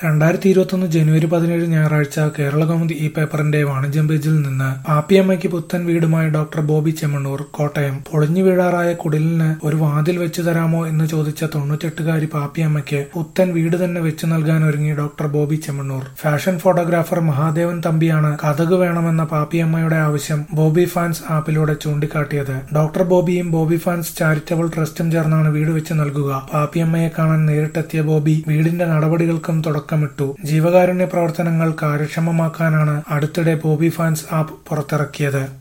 2021 ജനുവരി 17 ഞായറാഴ്ച കേരളകൗമുദി ഈ പേപ്പറിന്റെ വാണിജ്യം പേജിൽ നിന്ന് പാപ്പിയമ്മയ്ക്ക് പുത്തൻ വീടുമായി ഡോക്ടർ ബോബി ചെമ്മണ്ണൂർ, കോട്ടയം. പൊളിഞ്ഞു വീഴാറായ കുടിലിന് ഒരു വാതിൽ വെച്ചു തരാമോ എന്ന് ചോദിച്ച 98-കാരി പാപ്പിയമ്മയ്ക്ക് പുത്തൻ വീട് തന്നെ വെച്ചു നൽകാനൊരുങ്ങി doctor Boby Chemmanur. Fashion photographer Mahadevan തമ്പിയാണ് കതക് വേണമെന്ന പാപ്പിയമ്മയുടെ ആവശ്യം ബോബി ഫാൻസ് ആപ്പിലൂടെ ചൂണ്ടിക്കാട്ടിയത്. ഡോക്ടർ ബോബിയും ബോബി ഫാൻസ് ചാരിറ്റബിൾ ട്രസ്റ്റും ചേർന്നാണ് വീട് വെച്ച് നൽകുക. പാപ്പിയമ്മയെ കാണാൻ നേരിട്ടെത്തിയ ബോബി വീടിന്റെ നടപടികൾക്കും തുടക്കമിട്ടു. ജീവകാരുണ്യ പ്രവർത്തനങ്ങൾ കാര്യക്ഷമമാക്കാനാണ് അടുത്തിടെ ബോബി ഫാൻസ് ആപ്പ് പുറത്തിറക്കിയത്.